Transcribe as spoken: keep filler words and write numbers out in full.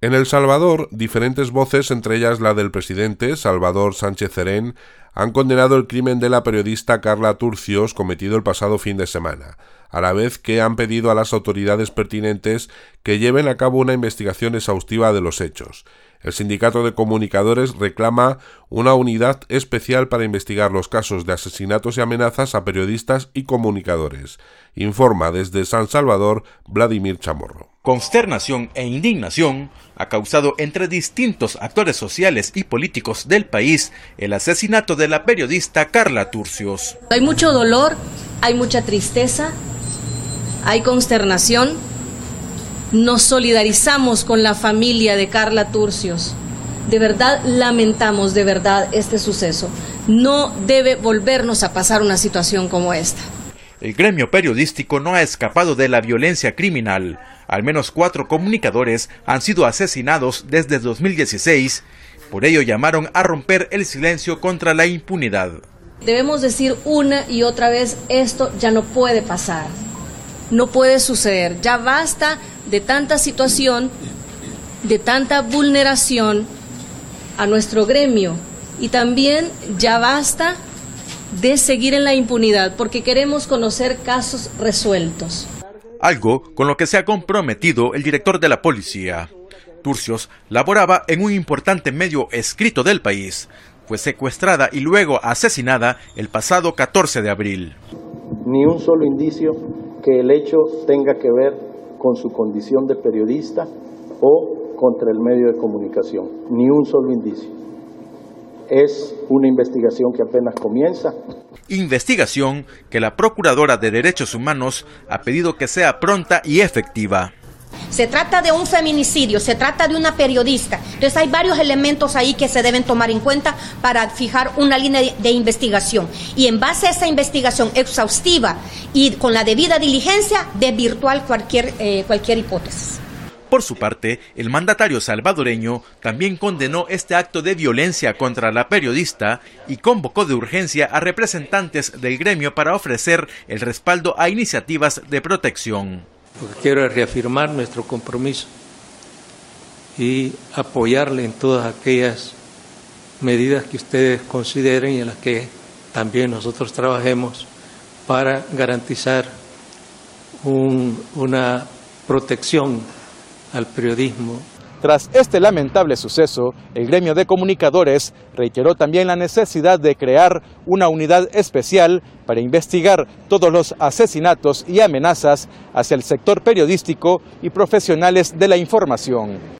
En El Salvador, diferentes voces, entre ellas la del presidente Salvador Sánchez Serén, han condenado el crimen de la periodista Carla Turcios cometido el pasado fin de semana, a la vez que han pedido a las autoridades pertinentes que lleven a cabo una investigación exhaustiva de los hechos. El Sindicato de Comunicadores reclama una unidad especial para investigar los casos de asesinatos y amenazas a periodistas y comunicadores. Informa desde San Salvador Vladimir Chamorro. Consternación e indignación ha causado entre distintos actores sociales y políticos del país el asesinato de la periodista Carla Turcios. Hay mucho dolor, hay mucha tristeza, hay consternación. Nos solidarizamos con la familia de Carla Turcios. De verdad lamentamos de verdad este suceso. No debe volvernos a pasar una situación como esta. El gremio periodístico no ha escapado de la violencia criminal. Al menos cuatro comunicadores han sido asesinados desde dos mil dieciséis. Por ello llamaron a romper el silencio contra la impunidad. Debemos decir una y otra vez, esto ya no puede pasar. No puede suceder. Ya basta de tanta situación, de tanta vulneración a nuestro gremio. Y también ya basta de seguir en la impunidad, porque queremos conocer casos resueltos. Algo con lo que se ha comprometido el director de la policía. Turcios laboraba en un importante medio escrito del país. Fue secuestrada y luego asesinada el pasado catorce de abril. Ni un solo indicio que el hecho tenga que ver con su condición de periodista o contra el medio de comunicación. Ni un solo indicio. Es una investigación que apenas comienza. Investigación que la Procuradora de Derechos Humanos ha pedido que sea pronta y efectiva. Se trata de un feminicidio, se trata de una periodista. Entonces hay varios elementos ahí que se deben tomar en cuenta para fijar una línea de investigación. Y en base a esa investigación exhaustiva y con la debida diligencia, desvirtuar cualquier, eh, cualquier hipótesis. Por su parte, el mandatario salvadoreño también condenó este acto de violencia contra la periodista y convocó de urgencia a representantes del gremio para ofrecer el respaldo a iniciativas de protección. Lo que quiero es reafirmar nuestro compromiso y apoyarle en todas aquellas medidas que ustedes consideren y en las que también nosotros trabajemos para garantizar un, una protección al periodismo. Tras este lamentable suceso, el gremio de comunicadores reiteró también la necesidad de crear una unidad especial para investigar todos los asesinatos y amenazas hacia el sector periodístico y profesionales de la información.